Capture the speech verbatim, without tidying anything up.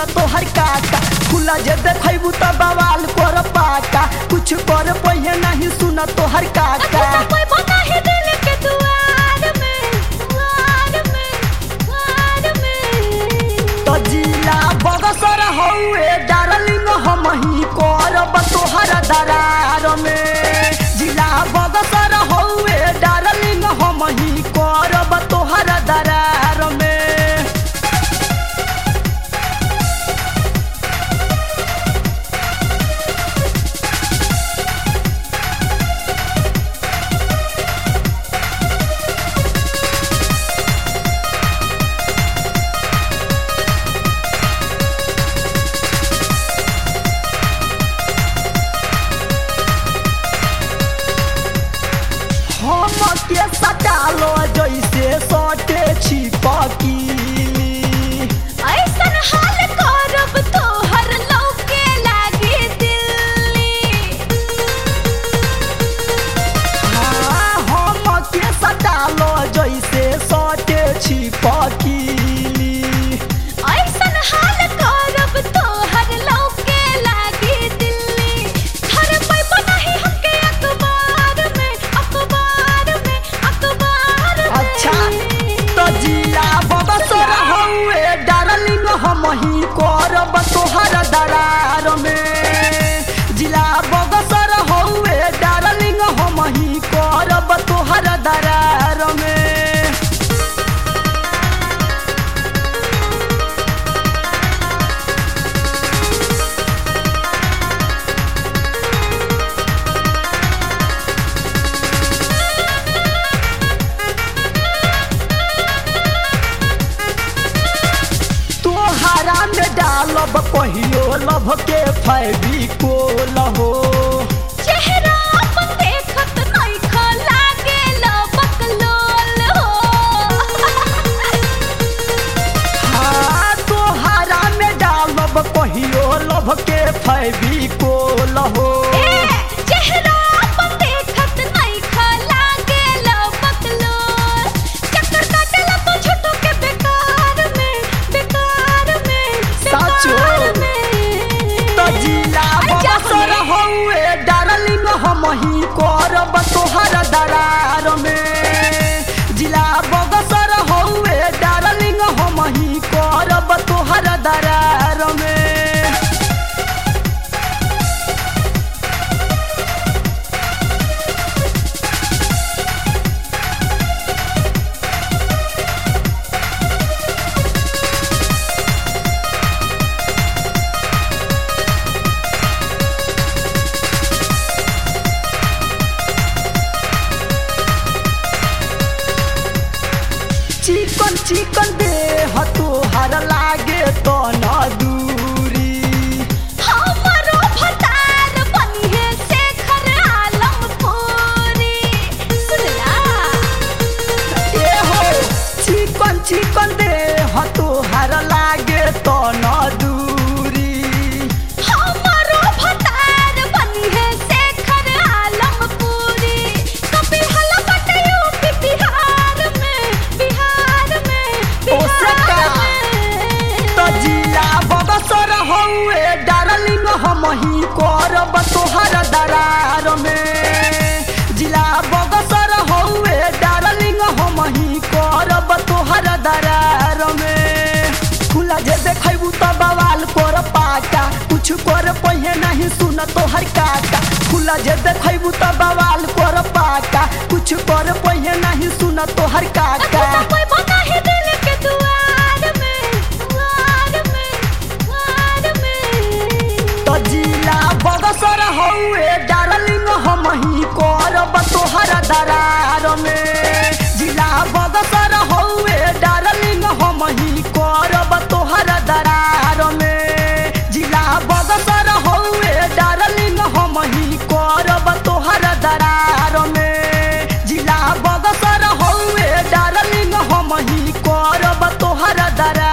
सुन तोहर काका खुला जे देखैबू त बवाल कर पाका कुछ कर पहे नहीं सुन तोहर काका कोई बता है दिल के द्वार में द्वार में द्वार में तो जिला बगसर हौए डार्लिंग हम ही करब तोहर दरार में जिला बगसर हौए डार्लिंग हम ही करब तोहर दरार में के सटालो जैसे सटे छिपकीली ऐसन हाल करब तोहर लौके लागे दिल्ली हाँ हम के सटालो जैसे सटे छिपकीली ऐसन हाल करब तोहर लौके लागे दिल्ली घर पे बनाही हमके अखबार में अखबार में अखबार में अच्छा तो जिला बगसर हौए डार्लिंग हम ही करब तोहर दरार में जिला बगसर हौए डार्लिंग हम ही करब तोहर दरार में तोहरा में डालब कहियो लभ के फैबिकोल हो चेहरा अपन देखत नइखा लागेला बकलोल हो हाँ तोहरा में डालब कहियो लभ के फैबिकोल हो ए चेहरा अपन देखत नइखा लागेला बकलोल चक्कर काटेला तो झूठो के बेकार में बेकार में साचो बेकार में तो जिला बगसर हौए डार्लिंग हम ही करब तोहर दरार में जिला बगसर हौए डार्लिंग हम ही करब तोहर दरार में चिकन चिकन देह तोहर लागे तो न दूरी हमरो भतार बनिहे शेखर आलमपुरी सुनला ए हो चिकन चिकन देह तोहर लागे तो न दूरी हमरो भतार बनिहे शेखर आलमपुरी कभी हल बटे यूपी बिहार में बिहार में ओसे का तो जिला बगसर हौए डार्लिंग हम ही करब तोहर दरार में जिला बगसर हौए डार्लिंग हम ही करब तोहर दरार में खुला जे देखैबू त बवाल कर पाका कुछ कर पहे नहीं सुन तोहर काका खुला जे देखैबू त बवाल कर पाका कुछ कर पहे नहीं सुन तोहर काका कोई बता है दिल के द्वार में द्वार में द्वार में तो जिला बगसर हौए डार्लिंग हम ही करब तोहर दरार में जिला बगसर हौए डार्लिंग हम ही करब तोहर दरार में जिला बगसर हौए डार्लिंग हम ही करब तोहर दरार में जिला बगसर हौए डार्लिंग हम ही करब तोहर दरार